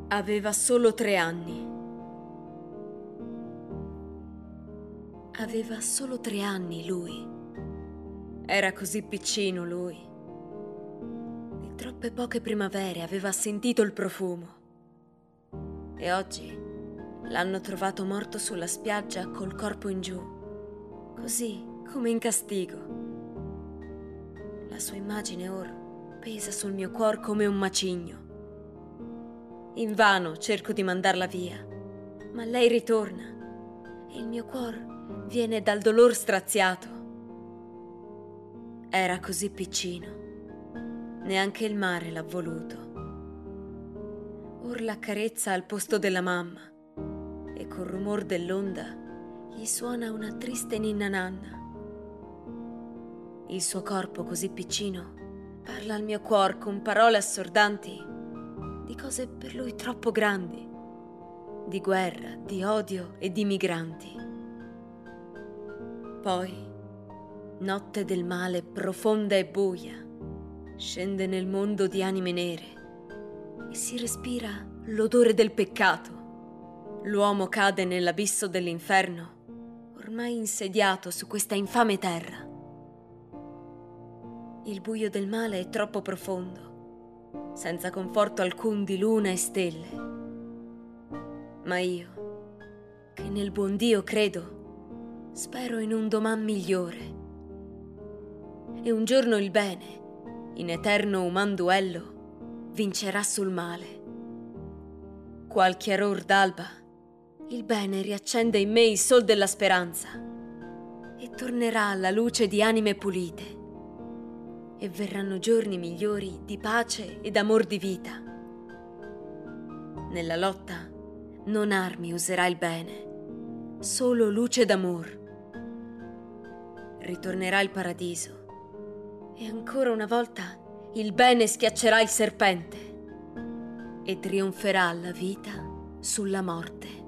Aveva solo 3 anni. Aveva solo 3 anni lui. Era così piccino lui. Di troppe poche primavere aveva sentito il profumo. E oggi l'hanno trovato morto sulla spiaggia col corpo in giù, così come in castigo. La sua immagine ora pesa sul mio cuore come un macigno. Invano cerco di mandarla via, ma lei ritorna e il mio cuore viene dal dolor straziato. Era così piccino, neanche il mare l'ha voluto. Or l'accarezza al posto della mamma e col rumor dell'onda gli suona una triste ninna nanna. Il suo corpo così piccino parla al mio cuore con parole assordanti di cose per lui troppo grandi, di guerra, di odio e di migranti. Poi, notte del male profonda e buia, scende nel mondo di anime nere e si respira l'odore del peccato. L'uomo cade nell'abisso dell'inferno, ormai insediato su questa infame terra. Il buio del male è troppo profondo, senza conforto alcun di luna e stelle. Ma io, che nel buon Dio credo, spero in un doman migliore. E un giorno il bene, in eterno uman duello, vincerà sul male. Qual chiaror d'alba, il bene riaccende in me il sol della speranza e tornerà alla luce di anime pulite. E verranno giorni migliori di pace ed amor di vita. Nella lotta non armi userà il bene, solo luce d'amor. Ritornerà il paradiso e ancora una volta il bene schiaccerà il serpente e trionferà la vita sulla morte.